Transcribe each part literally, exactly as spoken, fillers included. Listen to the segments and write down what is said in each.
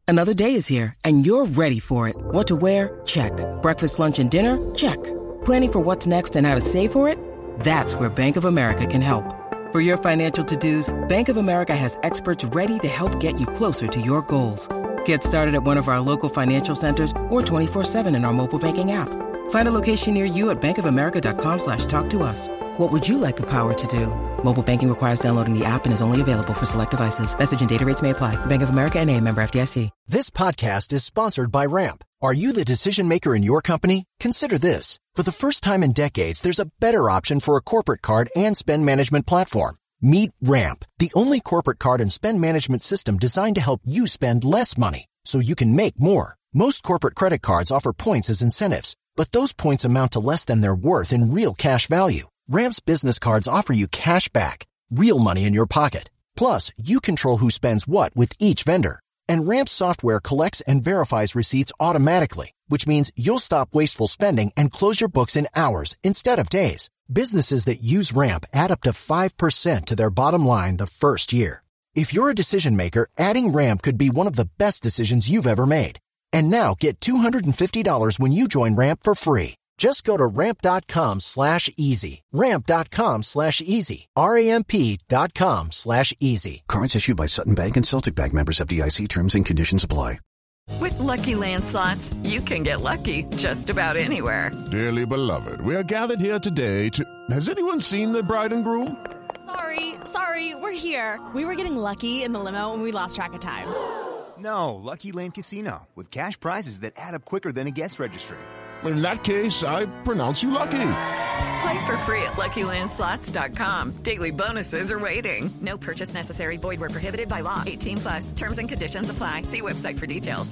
Another day is here, and you're ready for it. What to wear? Check. Breakfast, lunch, and dinner? Check. Planning for what's next and how to save for it? That's where Bank of America can help. For your financial to-dos, Bank of America has experts ready to help get you closer to your goals. Get started at one of our local financial centers or twenty-four seven in our mobile banking app. Find a location near you at bankofamerica.com slash talk to us. What would you like the power to do? Mobile banking requires downloading the app and is only available for select devices. Message and data rates may apply. Bank of America N A, member F D I C. This podcast is sponsored by Ramp. Are you the decision maker in your company? Consider this. For the first time in decades, there's a better option for a corporate card and spend management platform. Meet Ramp, the only corporate card and spend management system designed to help you spend less money so you can make more. Most corporate credit cards offer points as incentives, but those points amount to less than their worth in real cash value. Ramp's business cards offer you cash back, real money in your pocket. Plus, you control who spends what with each vendor. And Ramp's software collects and verifies receipts automatically, which means you'll stop wasteful spending and close your books in hours instead of days. Businesses that use Ramp add up to five percent to their bottom line the first year. If you're a decision maker, adding Ramp could be one of the best decisions you've ever made. And now get two hundred fifty dollars when you join Ramp for free. Just go to ramp.com slash easy. Ramp.com slash easy. R-A-M-P dot com slash easy. Cards issued by Sutton Bank and Celtic Bank, members, F D I C. Terms and conditions apply. With Lucky Land Slots, you can get lucky just about anywhere. Dearly beloved, we are gathered here today to... Has anyone seen the bride and groom? Sorry, sorry, we're here. We were getting lucky in the limo and we lost track of time. No, Lucky Land Casino, with cash prizes that add up quicker than a guest registry. In that case, I pronounce you lucky. Play for free at lucky land slots dot com. Daily bonuses are waiting. No purchase necessary. Void where prohibited by law. eighteen plus. Terms and conditions apply. See website for details.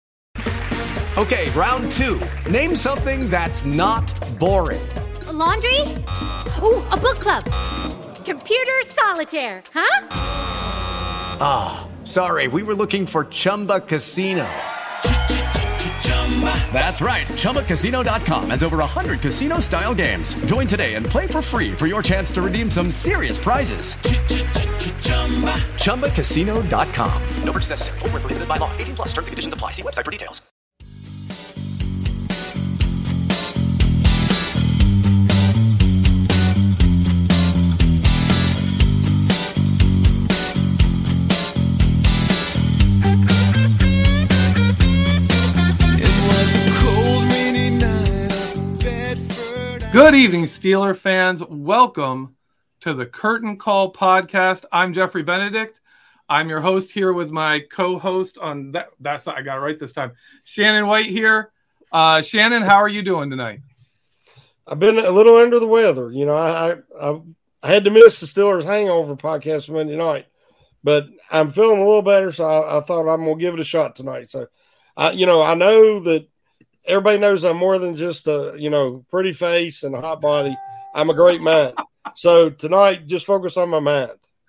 Okay, round two. Name something that's not boring. A laundry? Ooh, a book club. Computer solitaire, huh? Ah, oh, sorry. We were looking for Chumba Casino. That's right. Chumba Casino dot com has over one hundred casino-style games. Join today and play for free for your chance to redeem some serious prizes. Chumba Casino dot com. No purchase necessary. Void where prohibited by law. eighteen plus. Terms and conditions apply. See website for details. Good evening, Steeler fans. Welcome to the Curtain Call podcast. I'm Jeffrey Benedict. I'm your host here with my co-host on that. That's I got it right this time. Shannon White here. Uh, Shannon, how are you doing tonight? I've been a little under the weather. You know, I I, I had to miss the Steelers Hangover podcast Monday night, but I'm feeling a little better, so I, I thought I'm going to give it a shot tonight. So, I, you know, I know that everybody knows I'm more than just a, you know, pretty face and a hot body. I'm a great man. So tonight, just focus on my mind.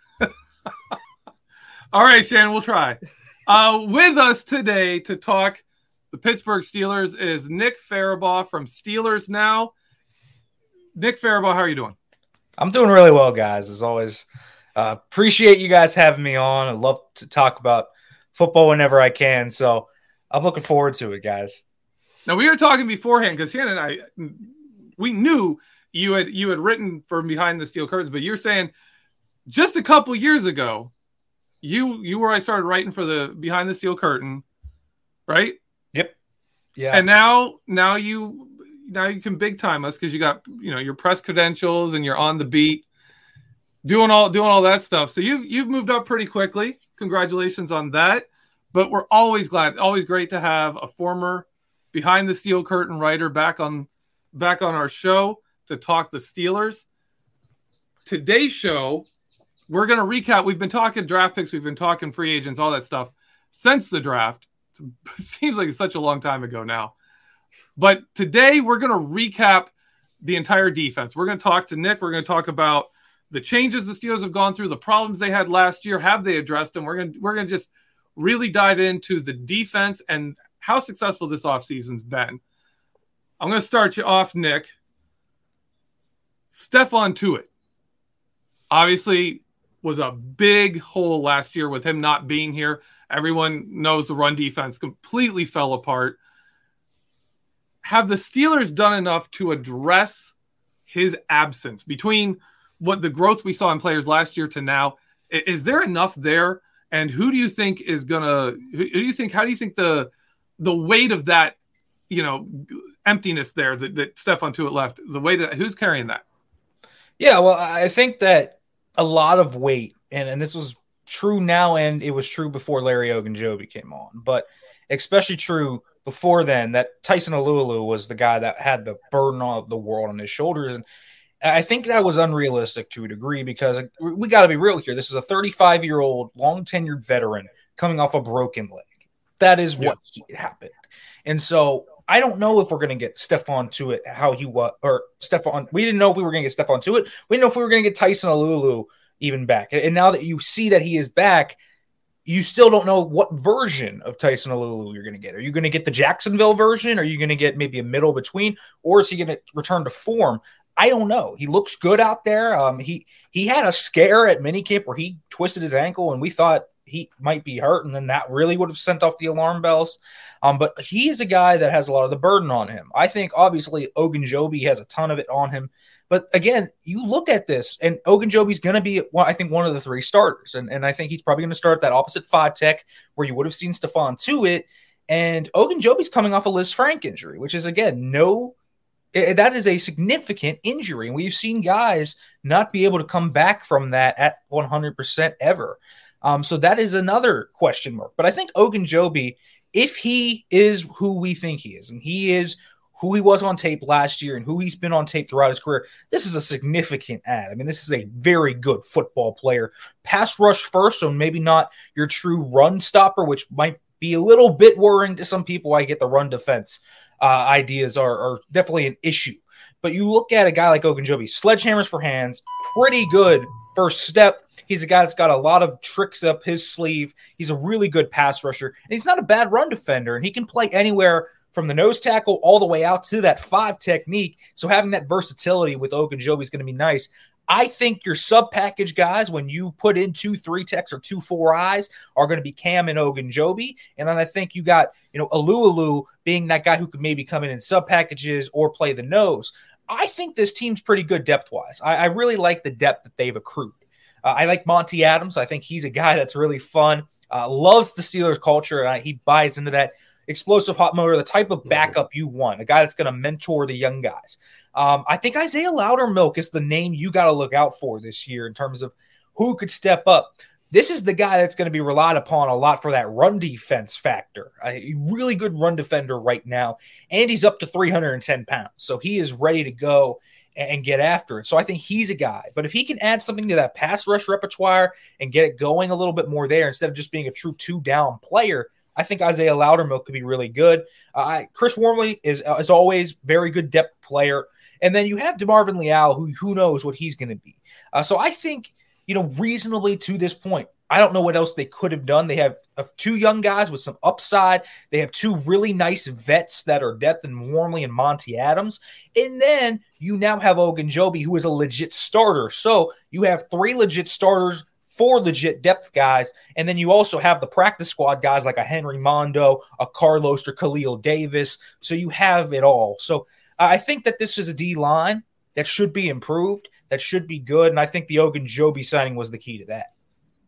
All right, Shannon, we'll try. Uh, with us today to talk the Pittsburgh Steelers is Nick Farabaugh from Steelers Now. Nick Farabaugh, how are you doing? I'm doing really well, guys. As always, uh, appreciate you guys having me on. I love to talk about football whenever I can. So I'm looking forward to it, guys. Now, we were talking beforehand because Shannon and I, we knew you had you had written for Behind the Steel Curtains, but you're saying just a couple years ago, you you were I started writing for the Behind the Steel Curtain, right? Yep. Yeah. And now now you now you can big time us because you got you know your press credentials and you're on the beat, doing all doing all that stuff. So you you've moved up pretty quickly. Congratulations on that. But we're always glad, always great to have a former Behind the Steel Curtain writer back on back on our show to talk the Steelers. Today's show, we're going to recap. We've been talking draft picks. We've been talking free agents, all that stuff since the draft. It seems like it's such a long time ago now. But today we're going to recap the entire defense. We're going to talk to Nick. We're going to talk about the changes the Steelers have gone through, the problems they had last year. Have they addressed them? We're going to, we're going to just really dive into the defense and how successful this offseason's been. I'm going to start you off, Nick. Stephon Tuitt obviously was a big hole last year with him not being here Everyone knows the run defense completely fell apart. Have the Steelers done enough to address his absence between what the growth we saw in players last year to now? Is there enough there? And who do you think is gonna? Who do you think? How do you think the the weight of that, you know, emptiness there that, that Stephon Tuitt left? The weight of, who's carrying that? Yeah, well, I think that a lot of weight, and, and this was true now, and it was true before Larry Ogunjobi came on, but especially true before then, that Tyson Alualu was the guy that had the burden of the world on his shoulders. And I think that was unrealistic to a degree because we got to be real here. This is a thirty-five-year-old, long-tenured veteran coming off a broken leg. That is what yeah. happened. And so I don't know if we're going to get Stephon Tuitt, how he was, or Stephon. We didn't know if we were going to get Stephon Tuitt. We didn't know if we were going to get Tyson Alualu even back. And now that you see that he is back, you still don't know what version of Tyson Alualu you're going to get. Are you going to get the Jacksonville version? Are you going to get maybe a middle between? Or is he going to return to form? I don't know. He looks good out there. Um, he he had a scare at minicamp where he twisted his ankle, and we thought he might be hurt, and then that really would have sent off the alarm bells. Um, but he is a guy that has a lot of the burden on him. I think, obviously, Ogunjobi has a ton of it on him. But, again, you look at this, and Ogunjobi's going to be, I think, one of the three starters. And, and I think he's probably going to start that opposite five tech where you would have seen Stephon Tuitt. And Ogunjobi's coming off a Liz Frank injury, which is, again, no – that is a significant injury. And we've seen guys not be able to come back from that at one hundred percent ever. Um, so that is another question mark. But I think Ogunjobi, if he is who we think he is, and he is – who he was on tape last year and who he's been on tape throughout his career, this is a significant add. I mean, this is a very good football player. Pass rush first, so maybe not your true run stopper, which might be a little bit worrying to some people. I get the run defense uh, ideas are, are definitely an issue. But you look at a guy like Ogunjobi, sledgehammers for hands, pretty good first step. He's a guy that's got a lot of tricks up his sleeve. He's a really good pass rusher, and he's not a bad run defender, and he can play anywhere from the nose tackle all the way out to that five technique. So having that versatility with Ogunjobi is going to be nice. I think your sub-package guys, when you put in two three techs or two four eyes, are going to be Cam and Ogunjobi. And then I think you got, you know, Alualu being that guy who could maybe come in in sub-packages or play the nose. I think this team's pretty good depth-wise. I, I really like the depth that they've accrued. Uh, I like Monty Adams. I think he's a guy that's really fun, uh, loves the Steelers culture, and I, he buys into that explosive hot motor, the type of backup you want, a guy that's going to mentor the young guys. Um, I think Isaiah Loudermilk is the name you got to look out for this year in terms of who could step up. This is the guy that's going to be relied upon a lot for that run defense factor. A really good run defender right now, and he's up to three hundred ten pounds, so he is ready to go and get after it. So I think he's a guy. But if he can add something to that pass rush repertoire and get it going a little bit more there instead of just being a true two-down player, I think Isaiah Loudermilk could be really good. Uh, Chris Wormley is, uh, is always very good depth player. And then you have DeMarvin Leal, who who knows what he's going to be. Uh, so I think, you know, reasonably to this point, I don't know what else they could have done. They have uh, two young guys with some upside. They have two really nice vets that are depth in Wormley and Monty Adams. And then you now have Ogunjobi, who is a legit starter. So you have three legit starters, four legit depth guys, and then you also have the practice squad guys like a Henry Mondo, a Carlos or Khalil Davis. So you have it all. So I think that this is a D-line that should be improved, that should be good, and I think the Ogunjobi signing was the key to that.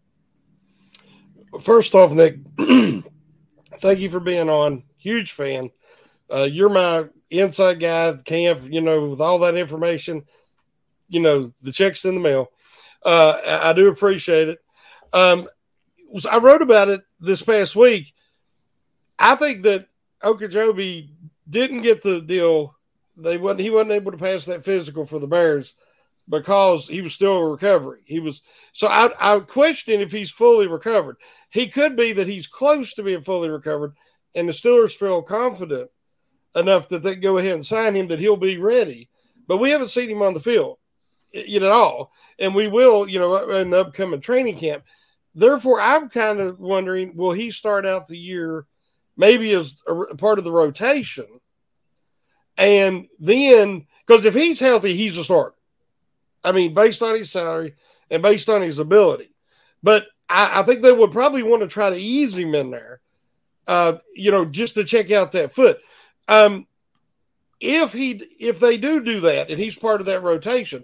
First off, Nick, thank you for being on. Huge fan. Uh, you're my inside guy at the camp, you know, with all that information, you know, the check's in the mail. Uh, I do appreciate it. Um, I wrote about it this past week. I think that Ogunjobi didn't get the deal. They wasn't, he wasn't able to pass that physical for the Bears because he was still in recovery. He was so I, I question if he's fully recovered. He could be that he's close to being fully recovered, and the Steelers feel confident enough that they go ahead and sign him that he'll be ready. But we haven't seen him on the field, you know, at all. And we will, you know, in the upcoming training camp. Therefore, I'm kind of wondering, will he start out the year maybe as a part of the rotation? And then, because if he's healthy, he's a starter. I mean, based on his salary and based on his ability. But I, I think they would probably want to try to ease him in there, uh, you know, just to check out that foot. Um, if he, if they do do that, and he's part of that rotation,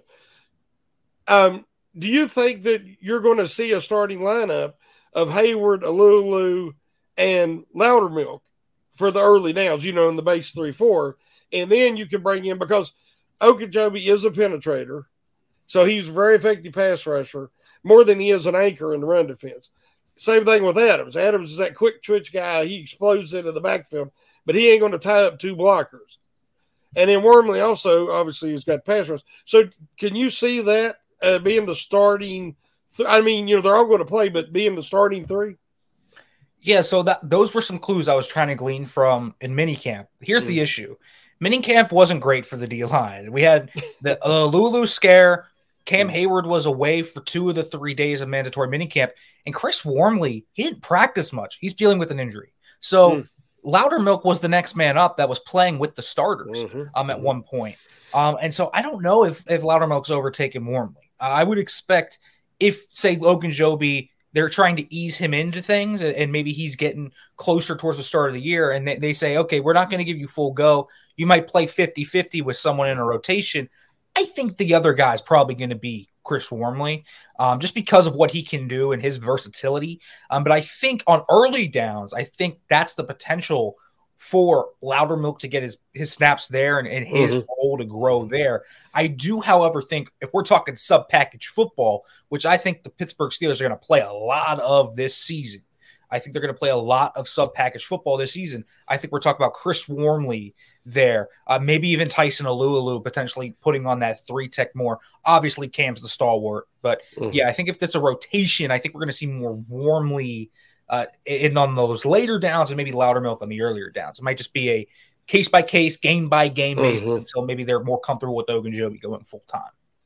um, do you think that you're going to see a starting lineup of Hayward, Alulu, and Loudermilk for the early downs, you know, in the base three four, and then you can bring in, because Ogunjobi is a penetrator, so he's a very effective pass rusher, more than he is an anchor in the run defense. Same thing with Adams. Adams is that quick twitch guy. He explodes into the backfield, but he ain't going to tie up two blockers. And then Wormley also, obviously, has got pass rush. So can you see that uh, being the starting th- – I mean, you know, they're all going to play, but being the starting three? Yeah, so that those were some clues I was trying to glean from in minicamp. Here's mm. the issue. Minicamp wasn't great for the D-line. We had the uh, Lulu scare. Cam Hayward was away for two of the three days of mandatory minicamp. And Chris Wormley, he didn't practice much. He's dealing with an injury. So mm. Loudermilk was the next man up that was playing with the starters mm-hmm. um, at mm-hmm. one point. Um, and so I don't know if, if Loudermilk's overtaken Wormley. Uh, I would expect if, say, Ogunjobi – they're trying to ease him into things, and maybe he's getting closer towards the start of the year, and they, they say, okay, we're not going to give you full go. You might play fifty-fifty with someone in a rotation. I think the other guy's probably going to be Chris Wormley, um, just because of what he can do and his versatility. Um, but I think on early downs, I think that's the potential for Loudermilk to get his, his snaps there and, and his mm-hmm. role to grow there. I do, however, think if we're talking sub-package football, which I think the Pittsburgh Steelers are going to play a lot of this season, I think they're going to play a lot of sub-package football this season. I think we're talking about Chris Wormley there, uh, maybe even Tyson Alualu potentially putting on that three-tech more. Obviously, Cam's the stalwart, but mm-hmm. yeah, I think if it's a rotation, I think we're going to see more Wormley uh, in on those later downs and maybe Loudermilk on the earlier downs. It might just be a case-by-case, game-by-game basis mm-hmm. until maybe they're more comfortable with Ogunjobi going full-time.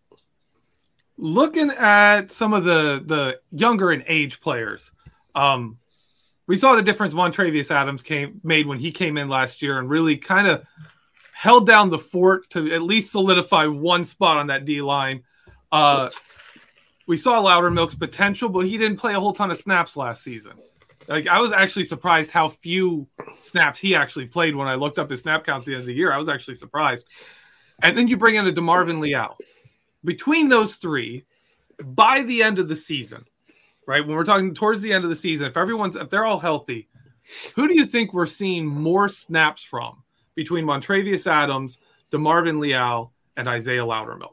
Looking at some of the, the younger in age players, um, we saw the difference Montravius Adams came made when he came in last year and really kind of held down the fort to at least solidify one spot on that D-line. Uh, we saw Loudermilk's potential, but he didn't play a whole ton of snaps last season. Like, I was actually surprised how few snaps he actually played when I looked up his snap counts at the end of the year. I was actually surprised. And then you bring in a DeMarvin Leal. Between those three, by the end of the season, right, when we're talking towards the end of the season, if everyone's if they're all healthy, who do you think we're seeing more snaps from between Montravius Adams, DeMarvin Leal, and Isaiah Loudermilk?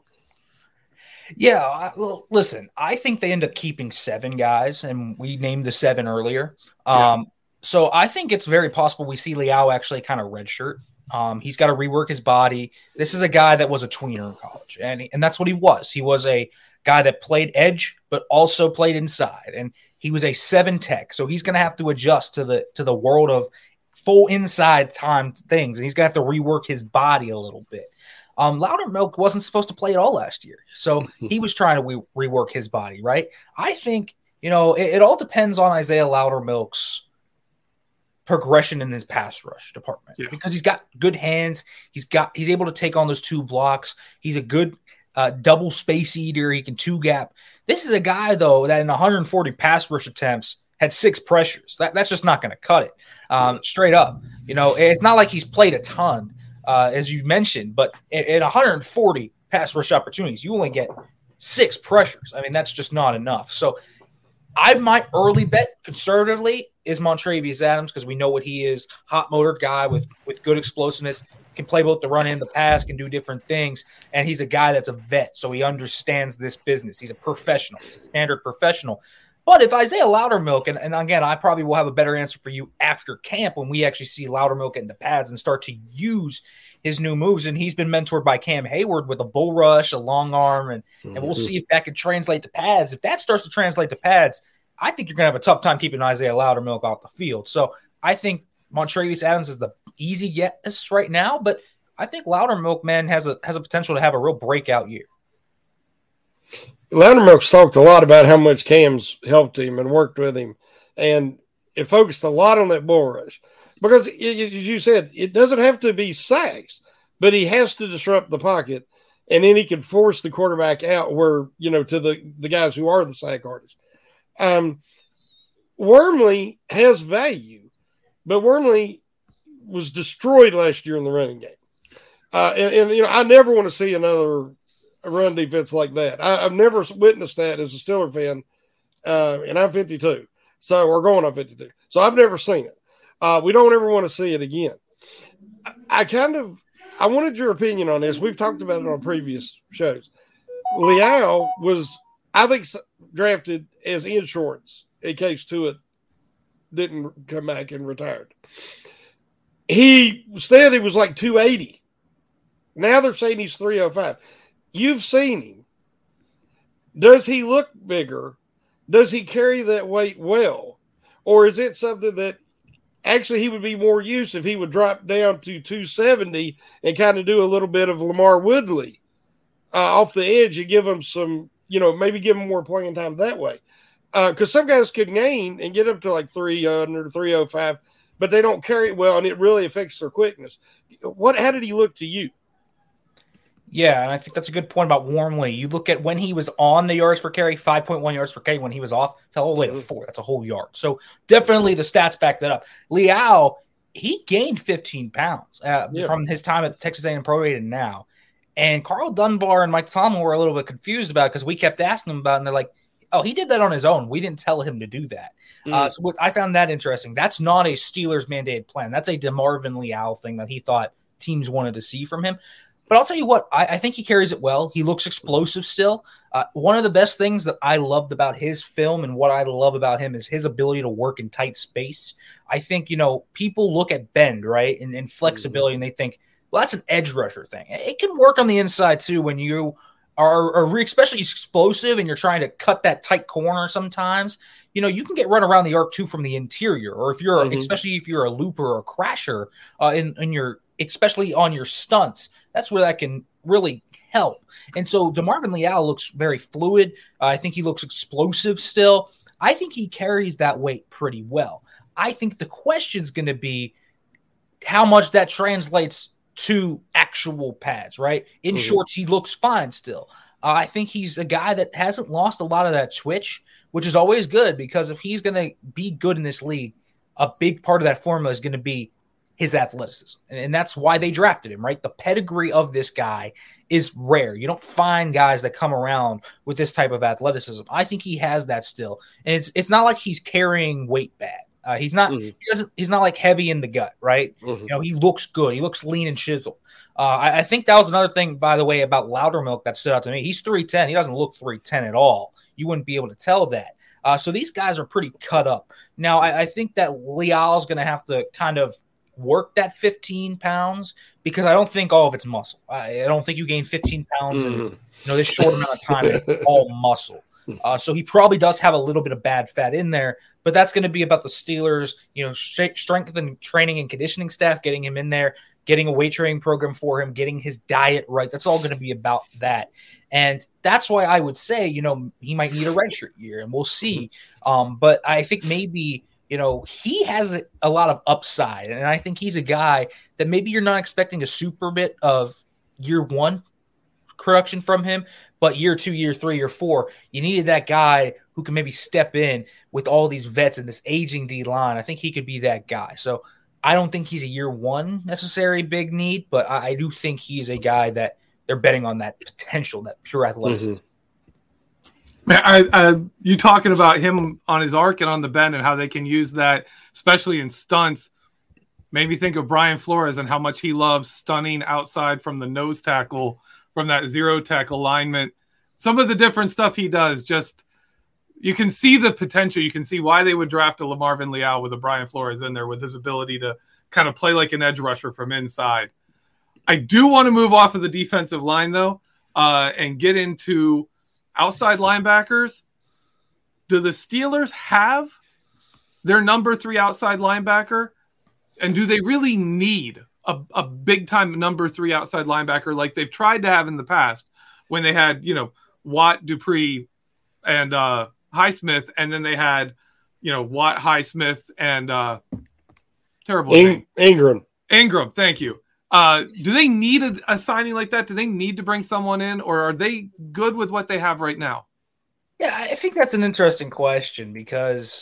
Yeah, well, listen, I think they end up keeping seven guys, and we named the seven earlier. Um, yeah. So I think it's very possible we see Leal actually kind of redshirt. Um, he's got to rework his body. This is a guy that was a tweener in college, and, and that's what he was. He was a guy that played edge, but also played inside, and he was a seven tech. So he's going to have to adjust to the to the world of full inside time things, and he's going to have to rework his body a little bit. Um, Loudermilk wasn't supposed to play at all last year, so he was trying to re- rework his body, right? I think, you know, it, it all depends on Isaiah Loudermilk's progression in his pass rush department yeah. because he's got good hands. He's got he's able to take on those two blocks. He's a good uh, double space eater. He can two gap. This is a guy, though, that in one hundred forty pass rush attempts had six pressures. That, that's just not going to cut it um, straight up. You know, it's not like he's played a ton. Uh, as you mentioned, but in, in one hundred forty pass rush opportunities, you only get six pressures. I mean, that's just not enough. So I might early bet conservatively is Montravius Adams because we know what he is, hot motored guy with, with good explosiveness, can play both the run and the pass, can do different things, and he's a guy that's a vet, so he understands this business. He's a professional. He's a standard professional. But if Isaiah Loudermilk, and, and again, I probably will have a better answer for you after camp when we actually see Loudermilk in the pads and start to use his new moves. And he's been mentored by Cam Hayward with a bull rush, a long arm, and, mm-hmm. and we'll see if that can translate to pads. If that starts to translate to pads, I think you're going to have a tough time keeping Isaiah Loudermilk off the field. So I think Montravius Adams is the easy guess right now, but I think Loudermilk, man, has a has a potential to have a real breakout year. Loudermilk's talked a lot about how much Cam's helped him and worked with him, and it focused a lot on that bull rush because, as you said, it doesn't have to be sacks, but he has to disrupt the pocket, and then he can force the quarterback out where, you know, to the, the guys who are the sack artists. Um, Wormley has value, but Wormley was destroyed last year in the running game. Uh, and, and, you know, I never want to see another run defense like that. I, I've never witnessed that as a Steeler fan, uh, and I'm fifty-two, so we're going on fifty-two. So I've never seen it. Uh, we don't ever want to see it again. I, I kind of – I wanted your opinion on this. We've talked about it on previous shows. Leal was, I think, drafted as insurance in case Tua didn't come back and retired. He said he was like two eighty. Now they're saying he's three oh five. You've seen him. Does he look bigger? Does he carry that weight well? Or is it something that actually he would be more used if he would drop down to two seventy and kind of do a little bit of Lamar Woodley uh, off the edge and give him some, you know, maybe give him more playing time that way? Because uh, some guys could gain and get up to like three hundred, three oh five, but they don't carry it well, and it really affects their quickness. What? How did he look to you? Yeah, and I think that's a good point about Wormley. You look at when he was on the yards per carry, five point one yards per carry. When he was off, fell all the way to four. That's a whole yard. So definitely the stats back that up. Leal, he gained fifteen pounds uh, yeah. from his time at Texas A and M Pro Day and now. And Carl Dunbar and Mike Tomlin were a little bit confused about it because we kept asking them about it, and they're like, oh, he did that on his own. We didn't tell him to do that. Mm. Uh, so what, I found that interesting. That's not a Steelers mandated plan. That's a DeMarvin Leal thing that he thought teams wanted to see from him. But I'll tell you what, I, I think he carries it well. He looks explosive still. Uh, one of the best things that I loved about his film and what I love about him is his ability to work in tight space. I think, you know, people look at bend, right, and, and flexibility, and they think, well, that's an edge rusher thing. It can work on the inside, too, when you are, are especially explosive and you're trying to cut that tight corner sometimes. You know, you can get run around the arc, too, from the interior, or if you're, mm-hmm. especially if you're a looper or a crasher uh, in, in your, especially on your stunts, that's where that can really help. And so DeMarvin Leal looks very fluid. Uh, I think he looks explosive still. I think he carries that weight pretty well. I think the question is going to be how much that translates to actual pads, right? In mm-hmm. shorts, he looks fine still. Uh, I think he's a guy that hasn't lost a lot of that twitch, which is always good because if he's going to be good in this league, a big part of that formula is going to be his athleticism. And that's why they drafted him, right? The pedigree of this guy is rare. You don't find guys that come around with this type of athleticism. I think he has that still. And it's it's not like he's carrying weight bad. Uh, he's not mm-hmm. he doesn't he's not like heavy in the gut, right? Mm-hmm. You know, he looks good. He looks lean and chiseled. Uh, I, I think that was another thing, by the way, about Loudermilk that stood out to me. He's three ten. He doesn't look three ten at all. You wouldn't be able to tell that. Uh, so these guys are pretty cut up. Now, I, I think that Leal's going to have to kind of work that fifteen pounds because I don't think all of it's muscle. I, I don't think you gain fifteen pounds mm. in you know this short amount of time. It's all muscle. Uh, so he probably does have a little bit of bad fat in there, but that's going to be about the Steelers, you know, strength and training and conditioning staff, getting him in there, getting a weight training program for him, getting his diet right. That's all going to be about that. And that's why I would say, you know, he might need a redshirt year and we'll see. Um, but I think maybe, you know, he has a, a lot of upside. And I think he's a guy that maybe you're not expecting a super bit of year one production from him, but year two, year three, year four, you needed that guy who can maybe step in with all these vets and this aging D line. I think he could be that guy. So I don't think he's a year one necessary big need, but I, I do think he's a guy that they're betting on that potential, that pure athleticism. Mm-hmm. Man, I, I, you talking about him on his arc and on the bend and how they can use that, especially in stunts, made me think of Brian Flores and how much he loves stunning outside from the nose tackle, from that zero tech alignment. Some of the different stuff he does, just you can see the potential. You can see why they would draft a LaMarvin Leal with a Brian Flores in there with his ability to kind of play like an edge rusher from inside. I do want to move off of the defensive line, though, uh, and get into outside linebackers. Do the Steelers have their number three outside linebacker? And do they really need a, a big-time number three outside linebacker like they've tried to have in the past when they had, you know, Watt, Dupree, and uh, Highsmith, and then they had, you know, Watt, Highsmith, and uh, terrible In- name. Ingram. Ingram, thank you. Uh, do they need a, a signing like that? Do they need to bring someone in, or are they good with what they have right now? Yeah, I think that's an interesting question because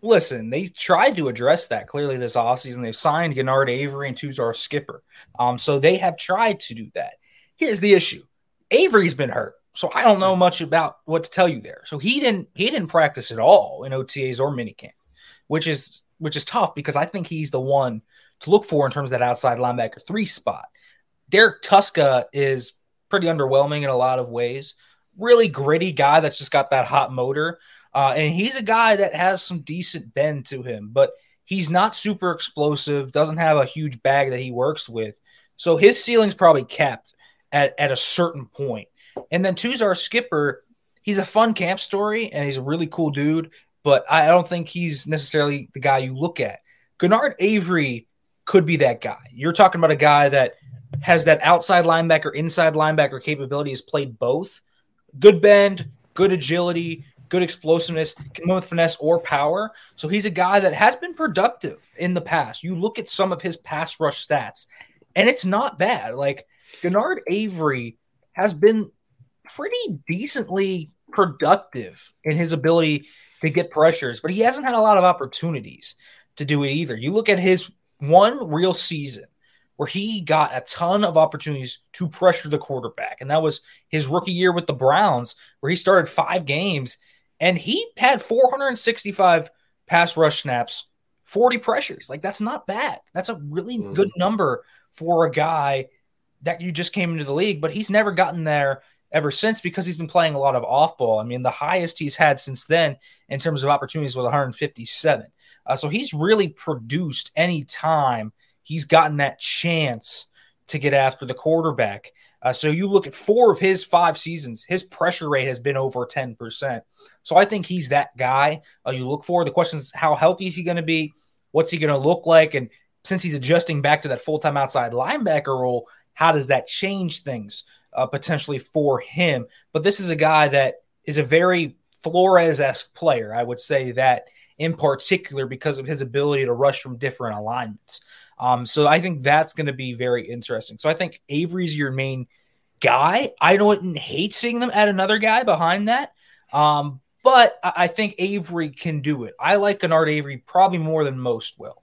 listen, they tried to address that clearly this offseason. They've signed Genard Avery and Tuzar Skipper. Um, so they have tried to do that. Here's the issue. Avery's been hurt, so I don't know much about what to tell you there. So he didn't he didn't practice at all in O T As or minicamp, which is which is tough because I think he's the one to look for in terms of that outside linebacker three spot. Derek Tuska is pretty underwhelming in a lot of ways. Really gritty guy that's just got that hot motor. Uh, and he's a guy that has some decent bend to him, but he's not super explosive, doesn't have a huge bag that he works with. So his ceiling's probably capped at, at a certain point. And then Tuzar Skipper, he's a fun camp story, and he's a really cool dude, but I don't think he's necessarily the guy you look at. Genard Avery could be that guy. You're talking about a guy that has that outside linebacker, inside linebacker capability, has played both. Good bend, good agility, good explosiveness, can move with finesse or power. So he's a guy that has been productive in the past. You look at some of his pass rush stats, and it's not bad. Like, Genard Avery has been pretty decently productive in his ability to get pressures, but he hasn't had a lot of opportunities to do it either. You look at his one real season where he got a ton of opportunities to pressure the quarterback, and that was his rookie year with the Browns, where he started five games, and he had four hundred sixty-five pass rush snaps, forty pressures. Like, that's not bad. That's a really mm. good number for a guy that you just came into the league, but he's never gotten there ever since because he's been playing a lot of off ball. I mean, the highest he's had since then in terms of opportunities was one hundred fifty-seven. Uh, so he's really produced any time he's gotten that chance to get after the quarterback. Uh, so you look at four of his five seasons, his pressure rate has been over ten percent. So I think he's that guy uh, you look for. The question is, how healthy is he going to be? What's he going to look like? And since he's adjusting back to that full-time outside linebacker role, how does that change things uh, potentially for him? But this is a guy that is a very Flores-esque player, I would say that in particular because of his ability to rush from different alignments. Um, so I think that's going to be very interesting. So I think Avery's your main guy. I don't hate seeing them add another guy behind that, um, but I think Avery can do it. I like Genard Avery probably more than most will.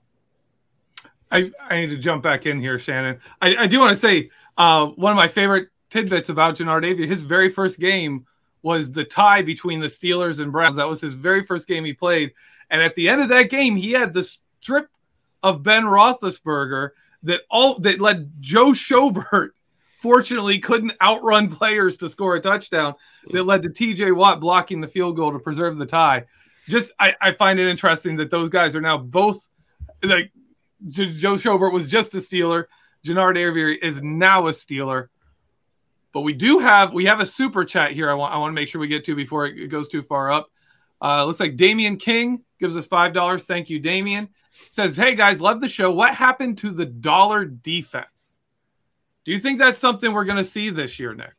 I, I need to jump back in here, Shannon. I, I do want to say uh, one of my favorite tidbits about Genard Avery, his very first game was the tie between the Steelers and Browns. That was his very first game he played. And at the end of that game, he had the strip of Ben Roethlisberger that all that led Joe Schobert, fortunately, couldn't outrun players to score a touchdown, that led to T J Watt blocking the field goal to preserve the tie. Just, I, I find it interesting that those guys are now both, like, Joe Schobert was just a Steeler. Genard Avery is now a Steeler. But we do have, we have a super chat here I want I want to make sure we get to before it goes too far up. Uh, looks like Damian King gives us five dollars. Thank you, Damian. Says, hey, guys, love the show. What happened to the dollar defense? Do you think that's something we're going to see this year, Nick?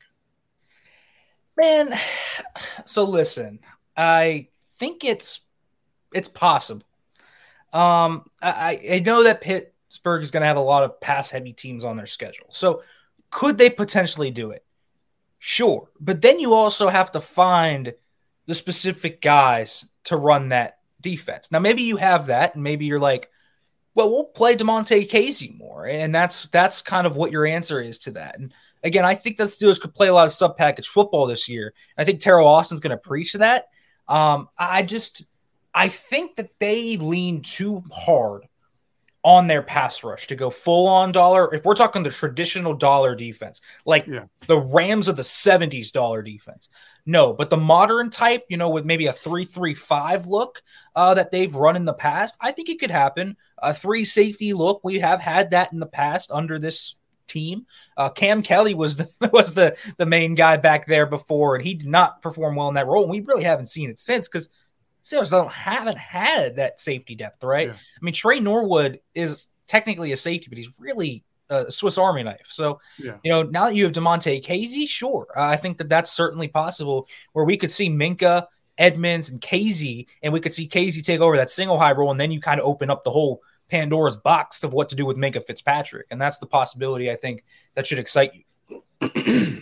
Man, so listen, I think it's it's possible. Um, I, I know that Pittsburgh is going to have a lot of pass-heavy teams on their schedule. So could they potentially do it? Sure. But then you also have to find the specific guys to run that defense. Now, maybe you have that, and maybe you're like, well, we'll play Damontae Casey more. And that's that's kind of what your answer is to that. And again, I think the Steelers could play a lot of sub-package football this year. I think Terrell Austin's going to preach that. Um, I just – I think that they lean too hard on their pass rush to go full-on dollar. If we're talking the traditional dollar defense, like yeah. the Rams of the seventies dollar defense. No, but the modern type, you know, with maybe a three three five look uh, that they've run in the past, I think it could happen. A three safety look, we have had that in the past under this team. Uh, Cam Kelly was the, was the, the main guy back there before, and he did not perform well in that role. And we really haven't seen it since because Steelers don't haven't had that safety depth, right? Yeah. I mean, Trey Norwood is technically a safety, but he's really a Swiss Army knife. So, yeah. you know, now that you have Damontae Casey, sure, uh, I think that that's certainly possible where we could see Minka, Edmonds, and Casey, and we could see Casey take over that single high role, and then you kind of open up the whole Pandora's box of what to do with Minka Fitzpatrick, and that's the possibility I think that should excite you.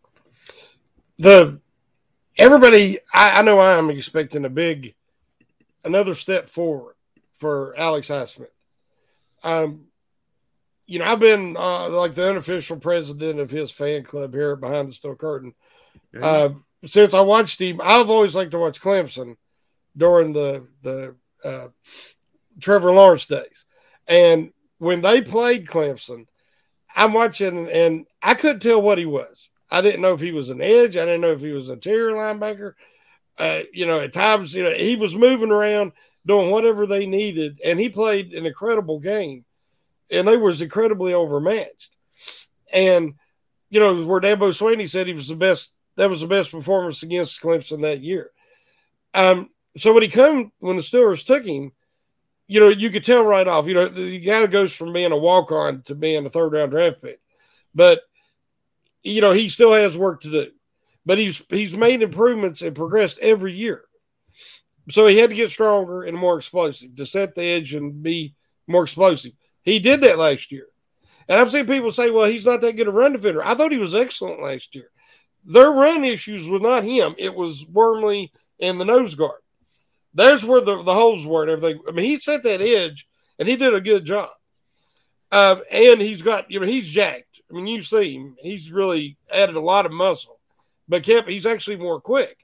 the Everybody, I, I know I'm expecting a big another step forward for Alex Highsmith. Um, you know, I've been uh, like the unofficial president of his fan club here Behind the Steel Curtain. Yeah. Uh, since I watched him, I've always liked to watch Clemson during the the uh, Trevor Lawrence days. And when they played Clemson, I'm watching, and I couldn't tell what he was. I didn't know if he was an edge. I didn't know if he was an interior linebacker. Uh, you know, at times, you know, he was moving around, doing whatever they needed, and he played an incredible game. And they was incredibly overmatched. And, you know, where Dabo Swinney said he was the best, that was the best performance against Clemson that year. Um, so when he come, when the Steelers took him, you know, you could tell right off, you know, the guy goes from being a walk-on to being a third-round draft pick. But, you know, he still has work to do. But he's he's made improvements and progressed every year. So he had to get stronger and more explosive to set the edge and be more explosive. He did that last year. And I've seen people say, well, he's not that good a run defender. I thought he was excellent last year. Their run issues were not him. It was Wormley and the nose guard. There's where the, the holes were and everything. I mean, he set that edge, and he did a good job. Um, and he's got, you know, he's jacked. I mean, you see him. He's really added a lot of muscle. But kept, he's actually more quick.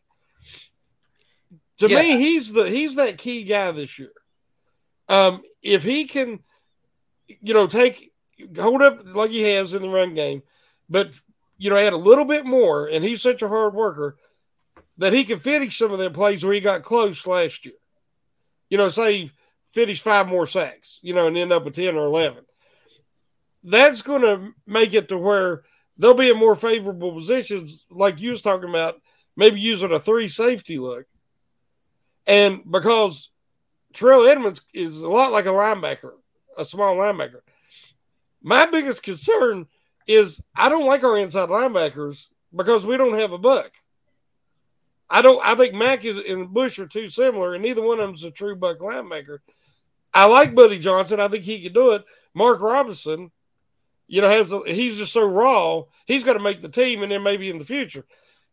To yeah. me, he's the he's that key guy this year. Um, if he can – you know, take hold up like he has in the run game, but, you know, add a little bit more, and he's such a hard worker that he can finish some of the plays where he got close last year. You know, say finish five more sacks, you know, and end up with ten or eleven. That's going to make it to where they'll be in more favorable positions, like you was talking about, maybe using a three safety look. And because Terrell Edmunds is a lot like a linebacker, a small linebacker. My biggest concern is I don't like our inside linebackers because we don't have a buck. I don't. I think Mack is, and Bush are too similar, and neither one of them is a true buck linebacker. I like Buddy Johnson. I think he can do it. Mark Robinson, you know, has a, he's just so raw. He's got to make the team, and then maybe in the future.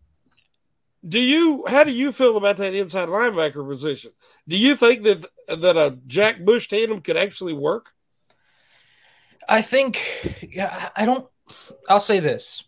Do you? How do you feel about that inside linebacker position? Do you think that that a Jack Bush tandem could actually work? I think, yeah, I don't. I'll say this: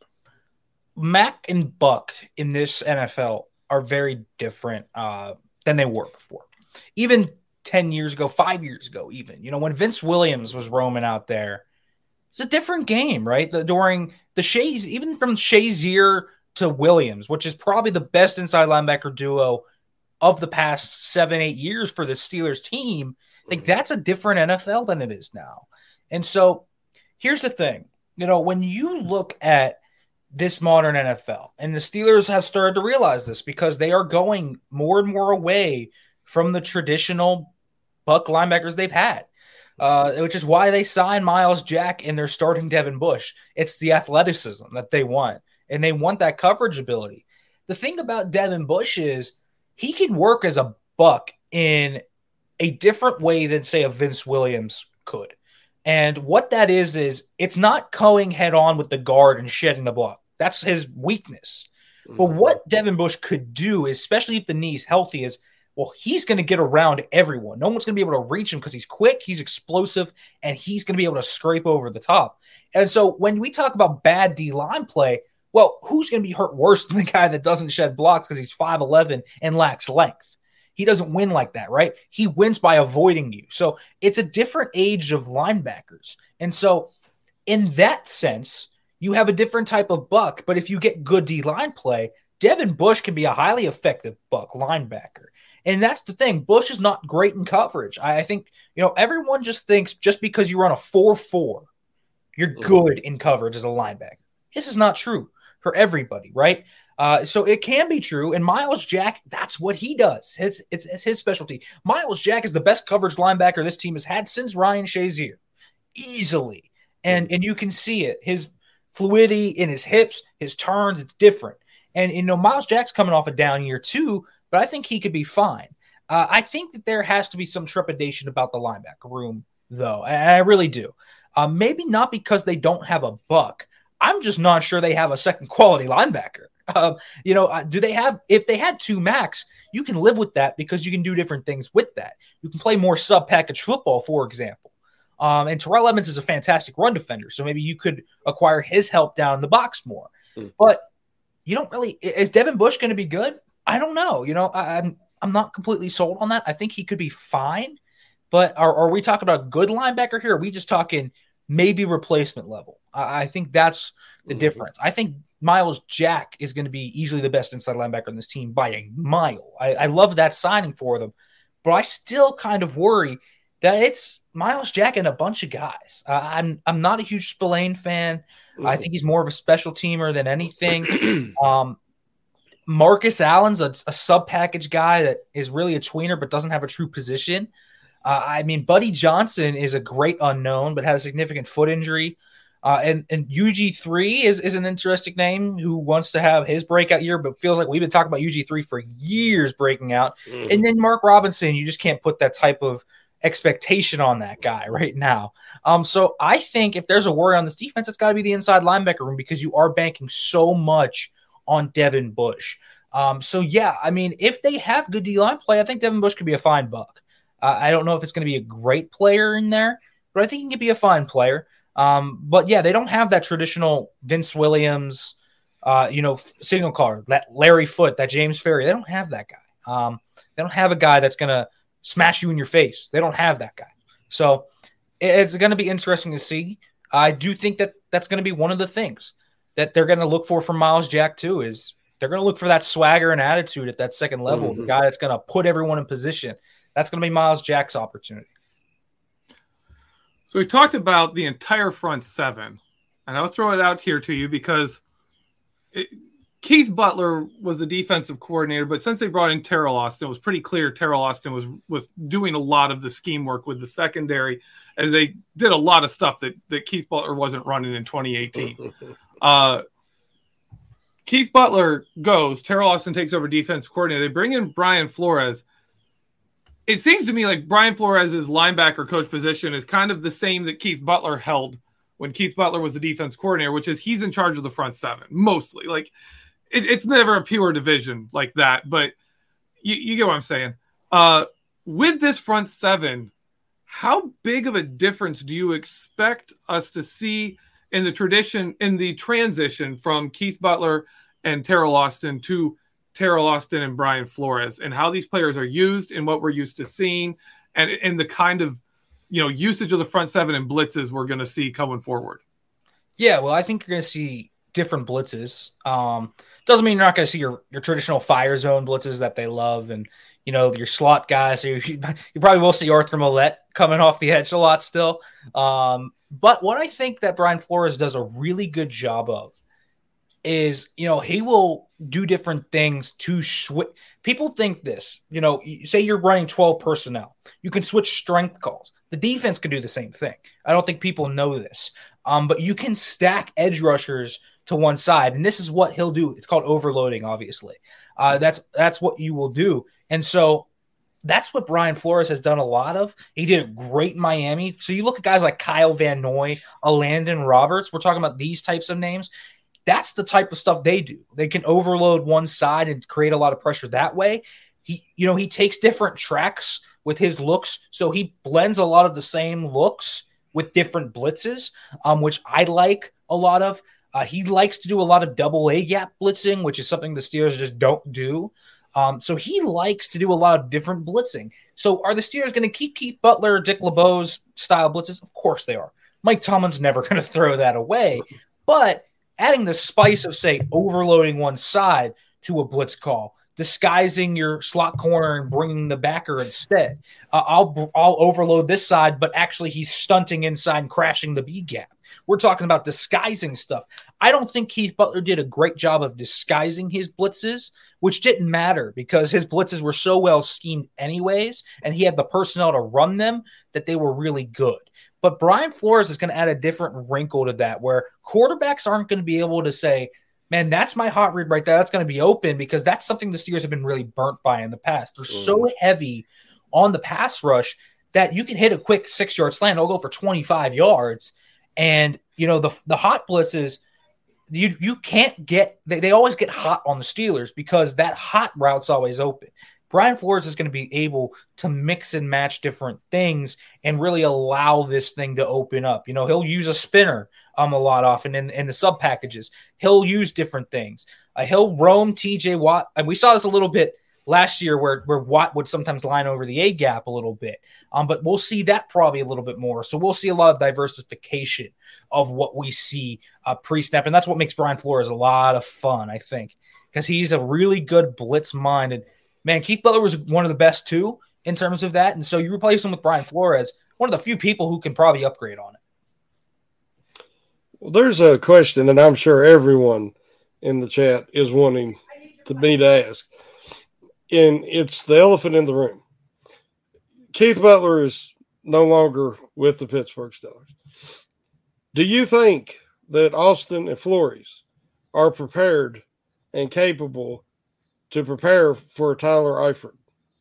Mack and Buck in this N F L are very different uh, than they were before. Even ten years ago, five years ago, even you know when Vince Williams was roaming out there, it's a different game, right? The, during the Shays, even from Shazier to Williams, which is probably the best inside linebacker duo of the past seven, eight years for the Steelers team. Like that's a different N F L than it is now. And so here's the thing, you know, when you look at this modern N F L, and the Steelers have started to realize this because they are going more and more away from the traditional buck linebackers they've had, uh, which is why they signed Myles Jack and they're starting Devin Bush. It's the athleticism that they want, and they want that coverage ability. The thing about Devin Bush is he can work as a buck in a different way than, say, a Vince Williams could. And what that is, is it's not going head on with the guard and shedding the block. That's his weakness. Mm-hmm. But what Devin Bush could do, especially if the knee's healthy, is, well, he's going to get around everyone. No one's going to be able to reach him because he's quick, he's explosive, and he's going to be able to scrape over the top. And so when we talk about bad D-line play, well, who's going to be hurt worse than the guy that doesn't shed blocks because he's five eleven and lacks length? He doesn't win like that, right? He wins by avoiding you. So it's a different age of linebackers. And so in that sense, you have a different type of buck. But if you get good D-line play, Devin Bush can be a highly effective buck linebacker. And that's the thing. Bush is not great in coverage. I think, you know, everyone just thinks just because you run a four four, you're good in coverage as a linebacker. This is not true for everybody, right? Uh, so it can be true. And Myles Jack, that's what he does. It's, it's, it's his specialty. Myles Jack is the best coverage linebacker this team has had since Ryan Shazier. Easily. And, and you can see it. His fluidity in his hips, his turns, it's different. And, you know, Myles Jack's coming off a down year too, but I think he could be fine. Uh, I think that there has to be some trepidation about the linebacker room, though. And I really do. Uh, maybe not because they don't have a buck. I'm just not sure they have a second quality linebacker. Um, you know, uh, do they have, if they had two Max, you can live with that because you can do different things with that. You can play more sub-package football, for example. Um, and Terrell Edmunds is a fantastic run defender, so maybe you could acquire his help down in the box more. Mm. But you don't really – is Devin Bush going to be good? I don't know. You know, I, I'm I'm not completely sold on that. I think he could be fine. But are, are we talking about a good linebacker here? Or are we just talking maybe replacement level? I, I think that's the mm-hmm. difference. I think Myles Jack is going to be easily the best inside linebacker on this team by a mile. I, I love that signing for them. But I still kind of worry that it's Myles Jack and a bunch of guys. Uh, I'm I'm not a huge Spillane fan. Mm-hmm. I think he's more of a special teamer than anything. um, Marcus Allen's a, a sub-package guy that is really a tweener but doesn't have a true position. Uh, I mean, Buddy Johnson is a great unknown, but had a significant foot injury. Uh, and and U G three is, is an interesting name who wants to have his breakout year, but feels like we've been talking about U G three for years breaking out. Mm. And then Mark Robinson, you just can't put that type of expectation on that guy right now. Um, so I think if there's a worry on this defense, it's got to be the inside linebacker room because you are banking so much on Devin Bush. Um, so, yeah, I mean, if they have good D-line play, I think Devin Bush could be a fine buck. Uh, I don't know if it's going to be a great player in there, but I think he can be a fine player. Um, but, yeah, they don't have that traditional Vince Williams, uh, you know, signal caller, that Larry Foote, that James Ferry. They don't have that guy. Um, they don't have a guy that's going to smash you in your face. They don't have that guy. So it's going to be interesting to see. I do think that that's going to be one of the things that they're going to look for from Myles Jack too, is they're going to look for that swagger and attitude at that second level, mm-hmm. the guy that's going to put everyone in position. That's going to be Myles Jack's opportunity. So we talked about the entire front seven, and I'll throw it out here to you because it, Keith Butler was the defensive coordinator, but since they brought in Terrell Austin, it was pretty clear Terrell Austin was, was doing a lot of the scheme work with the secondary as they did a lot of stuff that, that Keith Butler wasn't running in twenty eighteen. uh, Keith Butler goes, Terrell Austin takes over defensive coordinator. They bring in Brian Flores. It seems to me like Brian Flores' linebacker coach position is kind of the same that Keith Butler held when Keith Butler was the defense coordinator, which is he's in charge of the front seven, mostly. Like, it, it's never a pure division like that, but you, you get what I'm saying. Uh, with this front seven, how big of a difference do you expect us to see in the tradition, in the transition from Keith Butler and Terrell Austin to Terrell Austin and Brian Flores, and how these players are used and what we're used to seeing, and, and the kind of, you know, usage of the front seven and blitzes we're going to see coming forward? Yeah, well, I think you're going to see different blitzes. Um, doesn't mean you're not going to see your, your traditional fire zone blitzes that they love, and, you know, your slot guys. So you, you probably will see Arthur Millette coming off the edge a lot still. Um, but what I think that Brian Flores does a really good job of is, you know, he will do different things to switch. People think this, you know, say you're running twelve personnel, you can switch strength calls. The defense can do the same thing. I don't think people know this, um, but you can stack edge rushers to one side, and this is what he'll do. It's called overloading, obviously. Uh, that's that's what you will do, and so that's what Brian Flores has done a lot of. He did it great in Miami. So you look at guys like Kyle Van Noy, a Landon Roberts. We're talking about these types of names. That's the type of stuff they do. They can overload one side and create a lot of pressure that way. He, you know, he takes different tracks with his looks, so he blends a lot of the same looks with different blitzes, um, which I like a lot of. Uh, he likes to do a lot of double A gap blitzing, which is something the Steelers just don't do. Um, so he likes to do a lot of different blitzing. So are the Steelers going to keep Keith Butler, Dick LeBeau's style blitzes? Of course they are. Mike Tomlin's never going to throw that away, but adding the spice of, say, overloading one side to a blitz call, disguising your slot corner and bringing the backer instead. Uh, I'll I'll overload this side, but actually he's stunting inside and crashing the B gap. We're talking about disguising stuff. I don't think Keith Butler did a great job of disguising his blitzes, which didn't matter because his blitzes were so well schemed anyways, and he had the personnel to run them that they were really good. But Brian Flores is going to add a different wrinkle to that, where quarterbacks aren't going to be able to say, man, that's my hot read right there. That's going to be open, because that's something the Steelers have been really burnt by in the past. They're mm. so heavy on the pass rush that you can hit a quick six-yard slant. It'll go for twenty-five yards. And, you know, the the hot blitzes, you you can't get they, – they always get hot on the Steelers because that hot route's always open. Brian Flores is going to be able to mix and match different things and really allow this thing to open up. You know, he'll use a spinner um, a lot often in, in the sub packages. He'll use different things. Uh, he'll roam T J Watt. And we saw this a little bit last year where, where Watt would sometimes line over the A gap a little bit. Um, but we'll see that probably a little bit more. So we'll see a lot of diversification of what we see uh, pre-snap. And that's what makes Brian Flores a lot of fun, I think, because he's a really good blitz-minded. Man, Keith Butler was one of the best, too, in terms of that. And so you replace him with Brian Flores, one of the few people who can probably upgrade on it. Well, there's a question that I'm sure everyone in the chat is wanting to me to ask. And it's the elephant in the room. Keith Butler is no longer with the Pittsburgh Steelers. Do you think that Austin and Flores are prepared and capable to prepare for Tyler Eifert?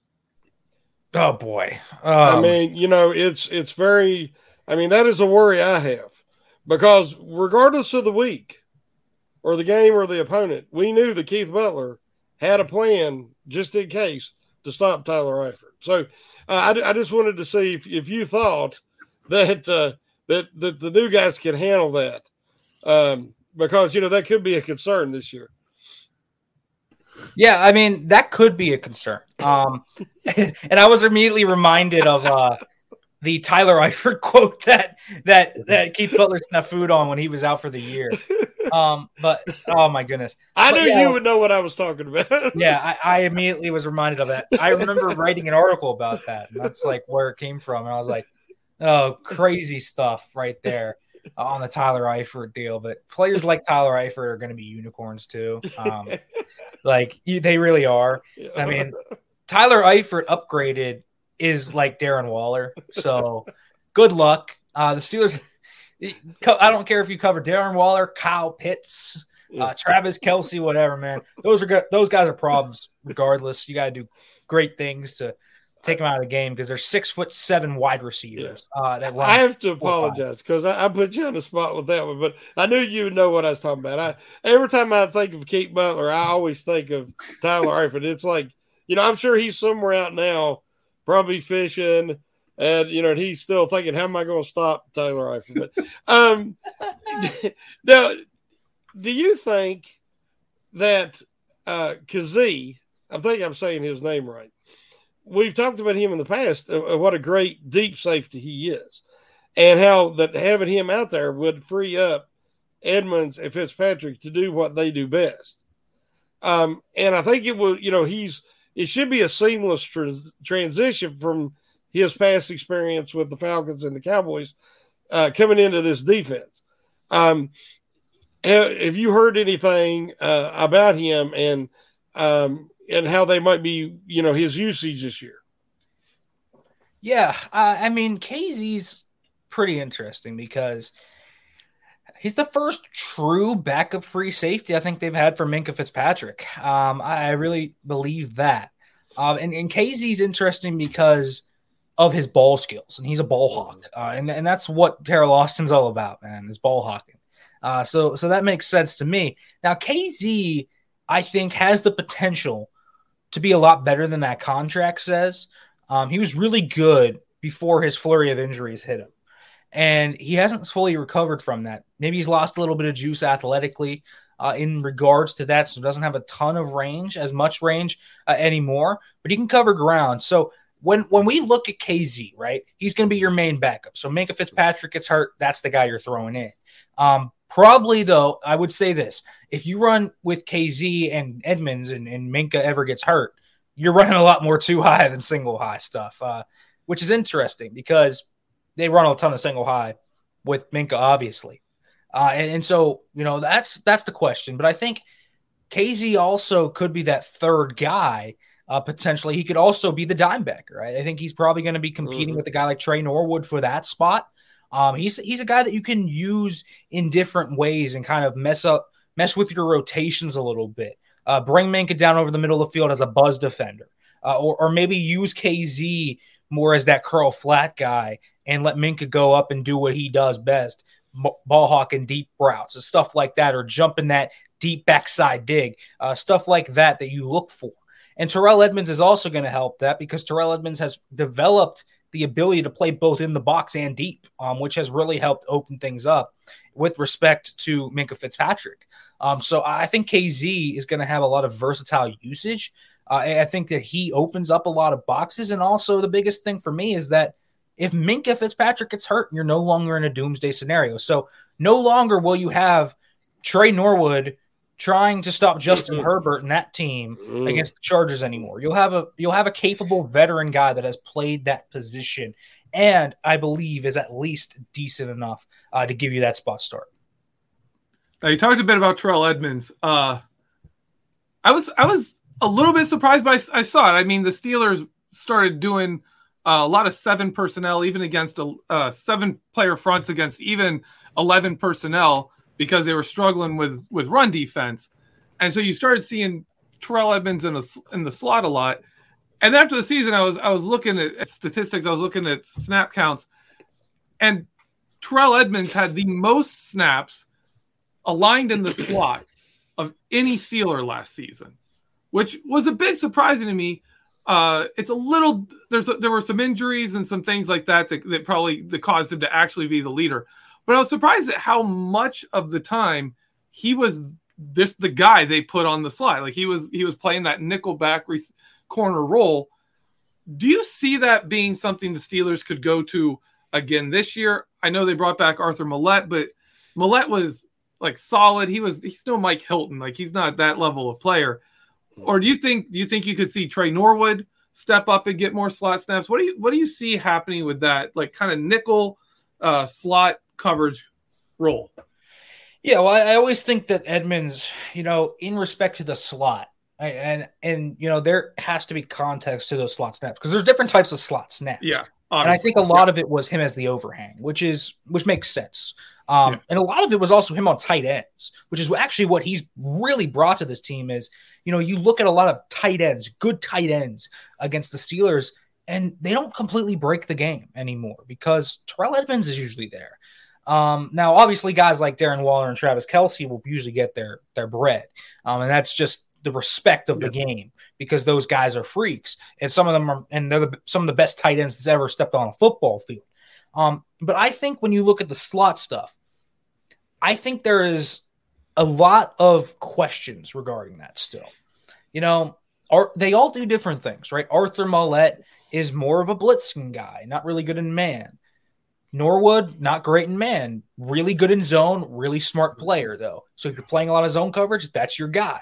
Oh, boy. Um, I mean, you know, it's it's very – I mean, that is a worry I have because regardless of the week or the game or the opponent, we knew that Keith Butler had a plan just in case to stop Tyler Eifert. So uh, I, I just wanted to see if, if you thought that, uh, that that the new guys can handle that um, because, you know, that could be a concern this year. Yeah, I mean, that could be a concern. Um, and I was immediately reminded of uh, the Tyler Eifert quote that that that Keith Butler snafu'd on when he was out for the year. Um, but, oh, my goodness. I but, knew yeah, you would know what I was talking about. yeah, I, I immediately was reminded of that. I remember writing an article about that, and that's, like, where it came from. And I was like, oh, crazy stuff right there on the Tyler Eifert deal. But players like Tyler Eifert are going to be unicorns, too. Um Like, you, they really are. I mean, Tyler Eifert upgraded is like Darren Waller. So, good luck. Uh, the Steelers, I don't care if you cover Darren Waller, Kyle Pitts, uh, Travis Kelce, whatever, man. Those are good. Those guys are problems regardless. You got to do great things to take them out of the game because they're six foot seven wide receivers. Yeah. Uh, that I have to apologize because I, I put you on the spot with that one, but I knew you would know what I was talking about. I every time I think of Keith Butler, I always think of Tyler Eifert. It's like, you know, I'm sure he's somewhere out now, probably fishing, and you know, he's still thinking, how am I going to stop Tyler Eifert? But um, now, do you think that uh, Kazee, I think I'm saying his name right. We've talked about him in the past, uh, what a great deep safety he is, and how that having him out there would free up Edmonds and Fitzpatrick to do what they do best. Um, and I think it will, you know, he's it should be a seamless trans- transition from his past experience with the Falcons and the Cowboys uh, coming into this defense. Um, have you heard anything uh, about him and um, and how they might be, you know, his usage this year? Yeah, uh, I mean, K Z's pretty interesting because he's the first true backup free safety I think they've had for Minkah Fitzpatrick. Um, I really believe that. Um, and, and K Z's interesting because of his ball skills, and he's a ball hawk. Uh, and, and that's what Terrell Austin's all about, man, is ball hawking. Uh, so, so that makes sense to me. Now, K Z, I think, has the potential to be a lot better than that contract says. Um, he was really good before his flurry of injuries hit him, and he hasn't fully recovered from that. Maybe he's lost a little bit of juice athletically uh, in regards to that, so doesn't have a ton of range, as much range uh, anymore, but he can cover ground. So when, when we look at K Z, right, he's going to be your main backup. So Minkah Fitzpatrick gets hurt, that's the guy you're throwing in. Um, Probably, though, I would say this. If you run with K Z and Edmonds and, and Minkah ever gets hurt, you're running a lot more two high than single high stuff, uh, which is interesting because they run a ton of single high with Minkah, obviously. Uh, and, and so, you know, that's that's the question. But I think K Z also could be that third guy, uh, potentially. He could also be the dime backer. Right? I think he's probably going to be competing mm-hmm. with a guy like Trey Norwood for that spot. Um, he's he's a guy that you can use in different ways and kind of mess up, mess with your rotations a little bit. Uh, bring Minkah down over the middle of the field as a buzz defender, uh, or or maybe use K Z more as that curl flat guy and let Minkah go up and do what he does best, ball hawking deep routes and stuff like that, or jumping that deep backside dig, uh, stuff like that that you look for. And Terrell Edmunds is also going to help that because Terrell Edmunds has developed the ability to play both in the box and deep, um, which has really helped open things up with respect to Minkah Fitzpatrick. Um, so I think K Z is going to have a lot of versatile usage. Uh, I think that he opens up a lot of boxes. And also the biggest thing for me is that if Minkah Fitzpatrick gets hurt, you're no longer in a doomsday scenario. So no longer will you have Trey Norwood trying to stop Justin mm-hmm. Herbert and that team mm-hmm. against the Chargers anymore. You'll have a you'll have a capable veteran guy that has played that position and I believe is at least decent enough uh, to give you that spot start. Now you talked a bit about Terrell Edmunds. Uh, I was I was a little bit surprised by I saw it. I mean, the Steelers started doing uh, a lot of seven personnel, even against a uh, seven player fronts against even eleven personnel, because they were struggling with, with run defense. And so you started seeing Terrell Edmunds in, a, in the slot a lot. And after the season, I was I was looking at, at statistics. I was looking at snap counts. And Terrell Edmunds had the most snaps aligned in the slot of any Steeler last season, which was a bit surprising to me. Uh, it's a little there's a, there were some injuries and some things like that that, that probably that caused him to actually be the leader. But I was surprised at how much of the time he was this the guy they put on the slide. Like he was he was playing that nickel back re- corner role. Do you see that being something the Steelers could go to again this year? I know they brought back Arthur Millette, but Millette was like solid. He was he's no Mike Hilton. Like he's not that level of player. Or do you think do you think you could see Trey Norwood step up and get more slot snaps? What do you what do you see happening with that like kind of nickel uh, slot coverage role? Yeah, well, I always think that Edmunds, you know, in respect to the slot, and and you know, there has to be context to those slot snaps because there's different types of slot snaps. Yeah, obviously. And I think a lot yeah. of it was him as the overhang, which is which makes sense. Um, yeah. And a lot of it was also him on tight ends, which is actually what he's really brought to this team. Is you know, you look at a lot of tight ends, good tight ends against the Steelers, and they don't completely break the game anymore because Terrell Edmunds is usually there. Um, now, obviously, guys like Darren Waller and Travis Kelce will usually get their their bread, um, and that's just the respect of the yeah. game because those guys are freaks, and some of them are, and they're the, some of the best tight ends that's ever stepped on a football field. Um, but I think when you look at the slot stuff, I think there is a lot of questions regarding that still. You know, are, they all do different things, right? Arthur Millette is more of a blitzing guy, not really good in man. Norwood, not great in man, really good in zone, really smart player, though. So if you're playing a lot of zone coverage, that's your guy.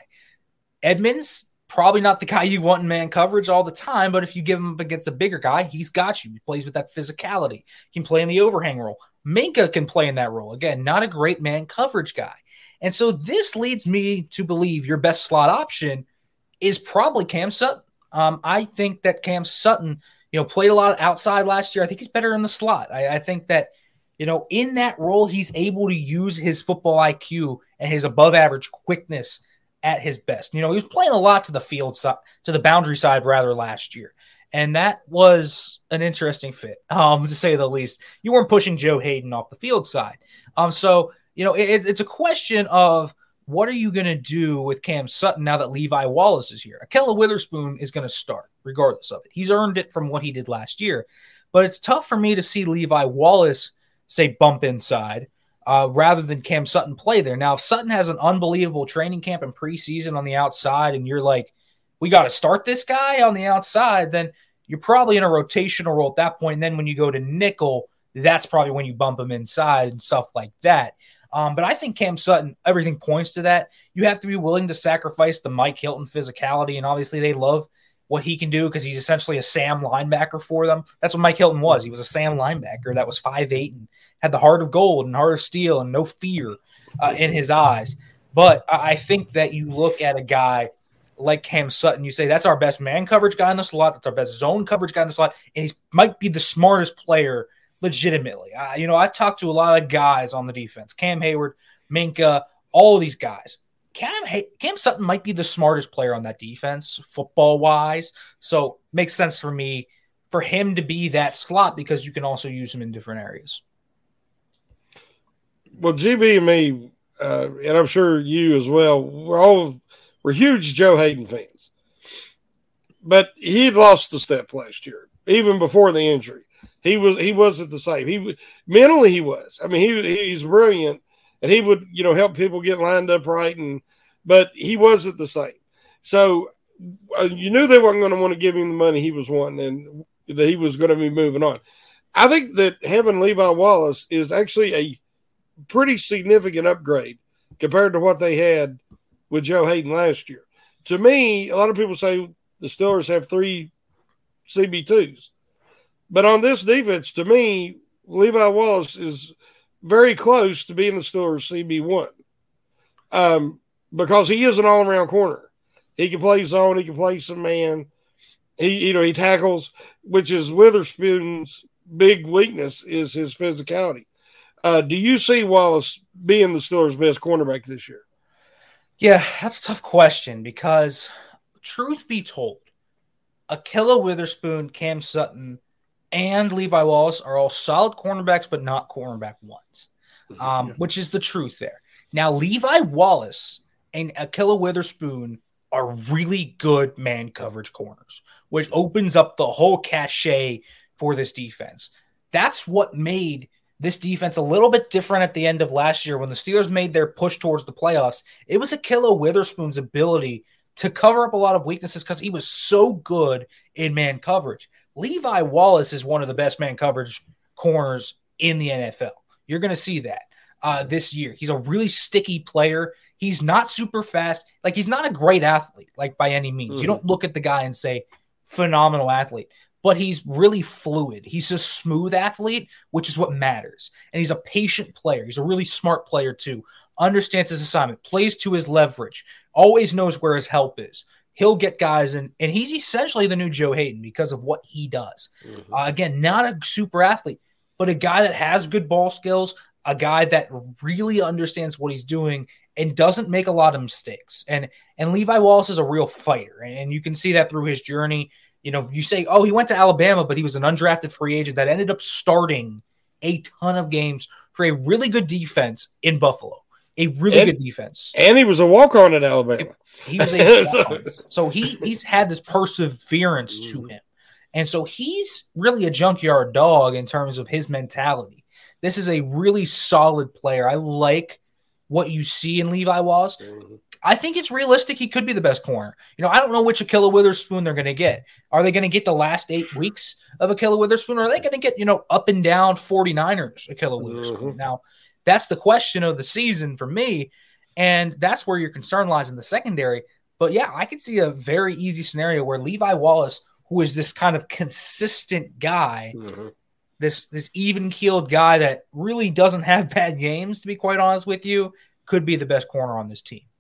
Edmunds, probably not the guy you want in man coverage all the time, but if you give him up against a bigger guy, he's got you. He plays with that physicality. He can play in the overhang role. Minkah can play in that role. Again, not a great man coverage guy. And so this leads me to believe your best slot option is probably Cam Sutton. Um, I think that Cam Sutton – you know, played a lot outside last year. I think he's better in the slot. I, I think that, you know, in that role, he's able to use his football I Q and his above average quickness at his best. You know, he was playing a lot to the field side, to the boundary side rather last year. And that was an interesting fit, um, to say the least. You weren't pushing Joe Hayden off the field side. Um, so, you know, it, it's a question of, what are you going to do with Cam Sutton now that Levi Wallace is here? Ahkello Witherspoon is going to start regardless of it. He's earned it from what he did last year. But it's tough for me to see Levi Wallace, say, bump inside uh, rather than Cam Sutton play there. Now, if Sutton has an unbelievable training camp and preseason on the outside and you're like, we got to start this guy on the outside, then you're probably in a rotational role at that point. And then when you go to nickel, that's probably when you bump him inside and stuff like that. Um, but I think Cam Sutton, everything points to that. You have to be willing to sacrifice the Mike Hilton physicality, and obviously they love what he can do because he's essentially a Sam linebacker for them. That's what Mike Hilton was. He was a Sam linebacker that was five eight and had the heart of gold and heart of steel and no fear uh, in his eyes. But I think that you look at a guy like Cam Sutton, you say that's our best man coverage guy in the slot, that's our best zone coverage guy in the slot, and he might be the smartest player legitimately. Uh, you know, I've talked to a lot of guys on the defense, Cam Hayward, Minkah, all of these guys. Cam Hay- Cam Sutton might be the smartest player on that defense, football-wise. So makes sense for me for him to be that slot because you can also use him in different areas. Well, G B and me, uh, and I'm sure you as well, we're all we're huge Joe Hayden fans. but he'd lost a step last year, even before the injury. He was he wasn't the same. He mentally he was. I mean, he he's brilliant, and he would you know help people get lined up right, and but he wasn't the same. So uh, you knew they weren't going to want to give him the money he was wanting, and that he was going to be moving on. I think that having Levi Wallace is actually a pretty significant upgrade compared to what they had with Joe Hayden last year. To me, a lot of people say the Steelers have three C B twos. But on this defense, to me, Levi Wallace is very close to being the Steelers' C B one um, because he is an all-around corner. He can play zone. He can play some man. He, you know, he tackles, which is Witherspoon's big weakness is his physicality. Uh, do you see Wallace being the Steelers' best cornerback this year? Yeah, that's a tough question because, truth be told, Ahkello Witherspoon, Cam Sutton, and Levi Wallace are all solid cornerbacks, but not cornerback ones, um, yeah. which is the truth there. Now, Levi Wallace and Ahkello Witherspoon are really good man coverage corners, which opens up the whole cachet for this defense. That's what made this defense a little bit different at the end of last year when the Steelers made their push towards the playoffs. It was Ahkello Witherspoon's ability to cover up a lot of weaknesses because he was so good in man coverage. Levi Wallace is one of the best man coverage corners in the N F L. You're going to see that uh, this year. He's a really sticky player. He's not super fast. Like, he's not a great athlete, like, by any means. Mm-hmm. You don't look at the guy and say, phenomenal athlete. But he's really fluid. He's a smooth athlete, which is what matters. And he's a patient player. He's a really smart player, too. Understands his assignment, plays to his leverage, always knows where his help is. He'll get guys in, and he's essentially the new Joe Hayden because of what he does. Mm-hmm. Uh, again, not a super athlete, but a guy that has good ball skills, a guy that really understands what he's doing and doesn't make a lot of mistakes. And and Levi Wallace is a real fighter, and, and you can see that through his journey. You know, you say, oh, he went to Alabama, but he was an undrafted free agent that ended up starting a ton of games for a really good defense in Buffalo. A really and, good defense. And he was a walk-on at Alabama. He was a walk-on. So he, he's had this perseverance mm-hmm. to him. And so he's really a junkyard dog in terms of his mentality. This is a really solid player. I like what you see in Levi Wallace. Mm-hmm. I think it's realistic he could be the best corner. You know, I don't know which Ahkello Witherspoon they're going to get. Are they going to get the last eight weeks of Ahkello Witherspoon, or are they going to get, you know, up and down forty-niners Ahkello Witherspoon? Mm-hmm. Now, that's the question of the season for me, and that's where your concern lies in the secondary. But, yeah, I could see a very easy scenario where Levi Wallace, who is this kind of consistent guy, mm-hmm. this, this even-keeled guy that really doesn't have bad games, to be quite honest with you, could be the best corner on this team.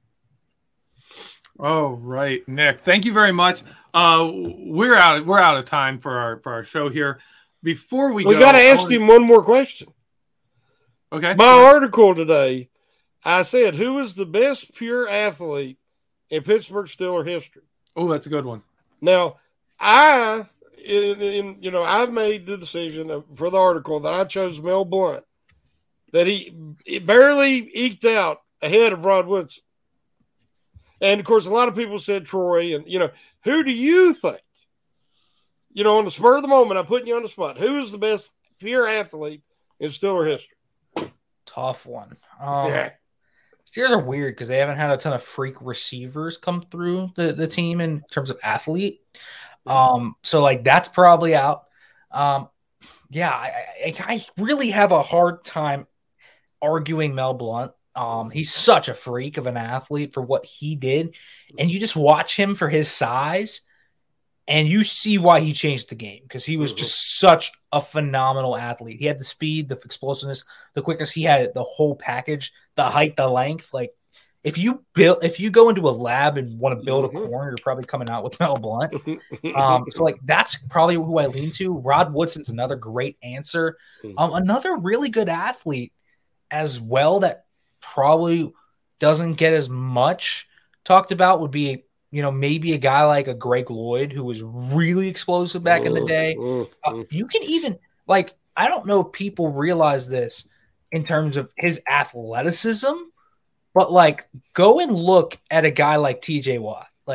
Oh, right, Nick. Thank you very much. Uh, we're out. We're out of time for our for our show here. Before we, we go, got to ask wanna... him one more question. Okay. My article today, I said, who is the best pure athlete in Pittsburgh Steelers history? Oh, that's a good one. Now, I, in, in, you know, I've made the decision for the article that I chose Mel Blount, that he, he barely eked out ahead of Rod Woodson. And, of course, a lot of people said Troy. And, you know, who do you think? You know, on the spur of the moment, I'm putting you on the spot. Who is the best pure athlete in Steelers history? Tough one. Um, yeah. Steelers are weird because they haven't had a ton of freak receivers come through the, the team in terms of athlete. Um, so, like, that's probably out. Um, yeah, I, I, I really have a hard time arguing Mel Blount. Um, he's such a freak of an athlete for what he did. And you just watch him for his size, and you see why he changed the game, because he was just such a phenomenal athlete. He had the speed, the explosiveness, the quickness. He had the whole package, the height, the length. Like, if you build, if you go into a lab and want to build a corner, you're probably coming out with Mel Blount. Um, so, like, that's probably who I lean to. Rod Woodson's another great answer. Um, another really good athlete as well that probably doesn't get as much talked about would be, you know, maybe a guy like a Greg Lloyd, who was really explosive back in the day. Uh, you can even, like, I don't know if people realize this in terms of his athleticism, but, like, go and look at a guy like T J Watt. Like,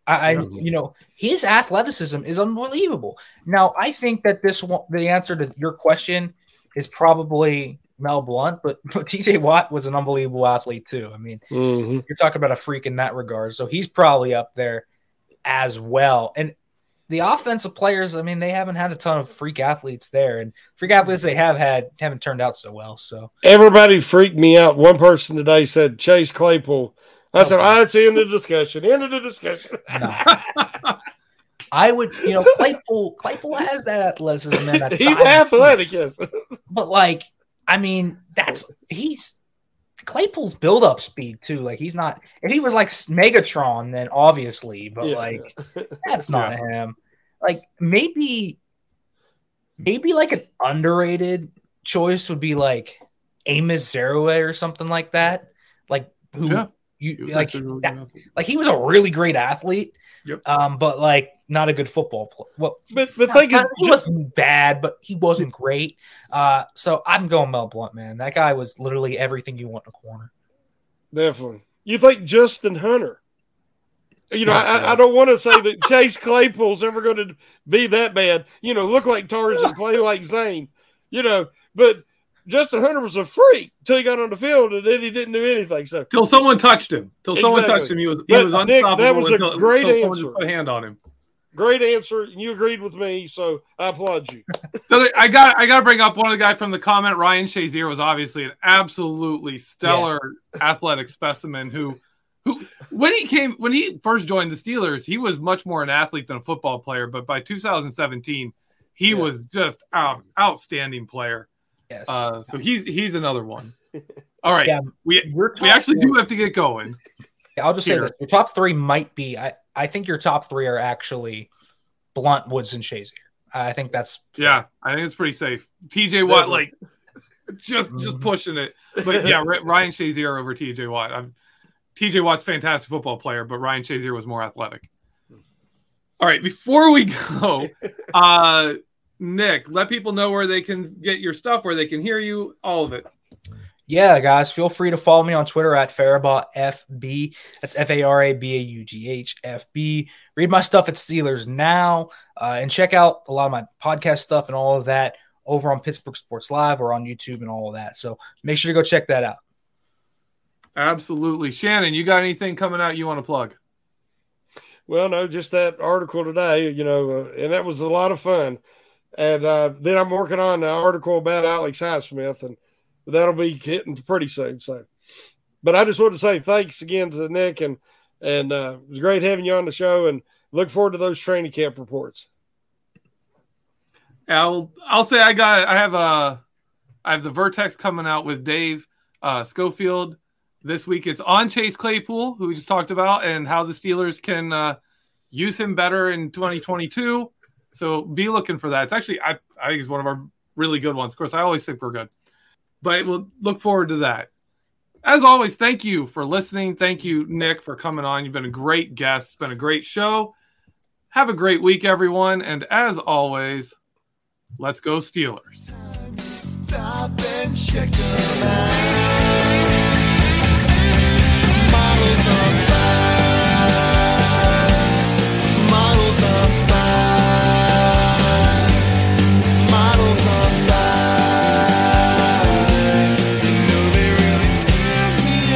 I, I you know, his athleticism is unbelievable. Now, I think that this one, the answer to your question is probably Mel Blount, but, but T J Watt was an unbelievable athlete too. I mean, mm-hmm. you're talking about a freak in that regard. So he's probably up there as well. And the offensive players, I mean, they haven't had a ton of freak athletes there, and freak athletes they have had haven't turned out so well. So everybody freaked me out. One person today said Chase Claypool. I said, "All right, it's the end of the discussion. End of the discussion." No. I would, you know, Claypool. Claypool has that athleticism. And that he's athletic, yes. But like, I mean, that's he's Claypool's build-up speed too. Like, he's not. If he was like Megatron, then obviously, but yeah. like, that's not yeah. him. Like, maybe, maybe like an underrated choice would be like Amos Zerouet or something like that. Like, who yeah. you like? Really that, like, he was a really great athlete. Yep. Um, but like not a good football player. Well, but but think not, he just, wasn't bad, but he wasn't great. Uh, so I'm going Mel Blount, man. That guy was literally everything you want in a corner. Definitely. You think Justin Hunter? You know, I, I don't want to say that Chase Claypool's ever going to be that bad. You know, look like Tarzan, play like Zane. You know, but Justin Hunter was a freak till he got on the field, and then he didn't do anything. So till someone touched him, till exactly. someone touched him, he was he but was unstoppable. Nick, that was a until, great until answer. Put a hand on him. Great answer, and you agreed with me, so I applaud you. So I got I got to bring up one of the guy from the comment. Ryan Shazier was obviously an absolutely stellar yeah. athletic specimen who. Who, when he came, when he first joined the Steelers, he was much more an athlete than a football player. But by two thousand seventeen, he yeah. was just an outstanding player. Yes. Uh, so he's he's another one. All right, yeah, we we actually three. do have to get going. I'll just Here. say this: your top three might be. I I think your top three are actually Blount, Woods, and Shazier. I think that's fair. Yeah. I think it's pretty safe. T J Watt, like just mm-hmm. just pushing it, but yeah, Ryan Shazier over T J Watt. I'm. T J Watt's a fantastic football player, but Ryan Shazier was more athletic. All right, before we go, uh, Nick, let people know where they can get your stuff, where they can hear you, all of it. Yeah, guys, feel free to follow me on Twitter at Farabah F B. That's F A R A B A U G H F B. Read my stuff at Steelers Now, uh, and check out a lot of my podcast stuff and all of that over on Pittsburgh Sports Live or on YouTube and all of that. So make sure to go check that out. Absolutely. Shannon, you got anything coming out you want to plug? Well, no, just that article today, you know, uh, and that was a lot of fun. And uh, then I'm working on an article about Alex Highsmith, and that'll be hitting pretty soon. So, but I just want to say thanks again to Nick, and and uh, it was great having you on the show, and look forward to those training camp reports. I'll I'll say I got I have a I have the Vertex coming out with Dave uh, Schofield. This week it's on Chase Claypool, who we just talked about, and how the Steelers can uh, use him better in twenty twenty-two. So be looking for that. It's actually, I, I think it's one of our really good ones. Of course, I always think we're good. But we'll look forward to that. As always, thank you for listening. Thank you, Nick, for coming on. You've been a great guest. It's been a great show. Have a great week, everyone. And as always, let's go Steelers. Stop and check them out. Models are best. Models are best. Models are best. You know they really turn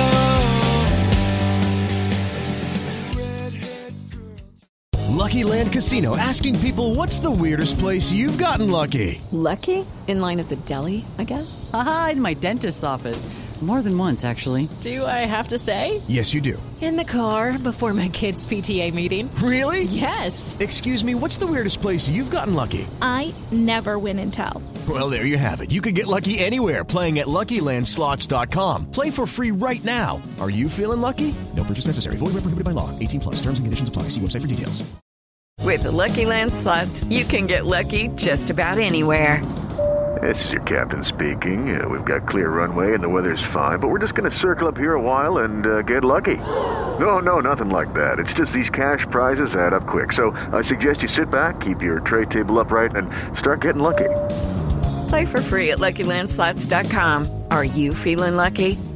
me on. Lucky Land Casino, asking people, what's the weirdest place you've gotten lucky? Lucky? In line at the deli, I guess? Aha, in my dentist's office. More than once, actually. Do I have to say? Yes, you do. In the car before my kids' P T A meeting. Really? Yes. Excuse me, what's the weirdest place you've gotten lucky? I never win and tell. Well, there you have it. You can get lucky anywhere, playing at Lucky Land Slots dot com. Play for free right now. Are you feeling lucky? No purchase necessary. Void where prohibited by law. eighteen plus. Terms and conditions apply. See website for details. With the Lucky Land Slots, you can get lucky just about anywhere. This is your captain speaking. Uh, we've got clear runway and the weather's fine, but we're just going to circle up here a while and uh, get lucky. No, no, nothing like that. It's just these cash prizes add up quick. So I suggest you sit back, keep your tray table upright, and start getting lucky. Play for free at Lucky Land Slots dot com. Are you feeling lucky?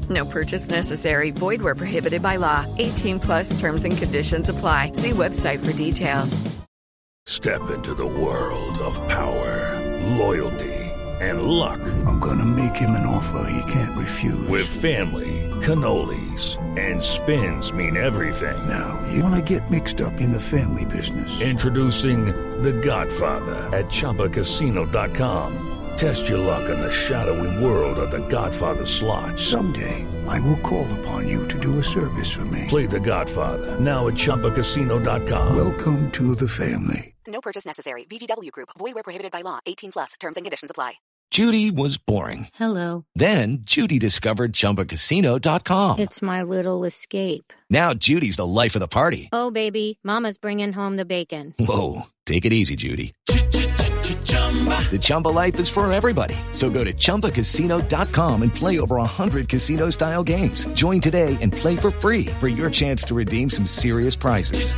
No purchase necessary. Void where prohibited by law. eighteen plus terms and conditions apply. See website for details. Step into the world of power, loyalty, and luck. I'm gonna make him an offer he can't refuse. With family, cannolis, and spins mean everything. Now, you wanna get mixed up in the family business. Introducing The Godfather at Chumba Casino dot com. Test your luck in the shadowy world of The Godfather slot. Someday, I will call upon you to do a service for me. Play The Godfather, now at Chumba Casino dot com. Welcome to the family. No purchase necessary. V G W Group. Void where prohibited by law. eighteen plus. Terms and conditions apply. Judy was boring. Hello. Then Judy discovered Chumba Casino dot com. It's my little escape. Now Judy's the life of the party. Oh, baby, mama's bringing home the bacon. Whoa, take it easy, Judy. The Chumba life is for everybody. So go to Chumba Casino dot com and play over one hundred casino-style games. Join today and play for free for your chance to redeem some serious prizes.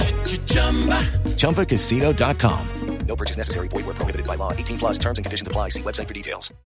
Chumba Casino dot com. No purchase necessary. Void where prohibited by law. eighteen plus terms and conditions apply. See website for details.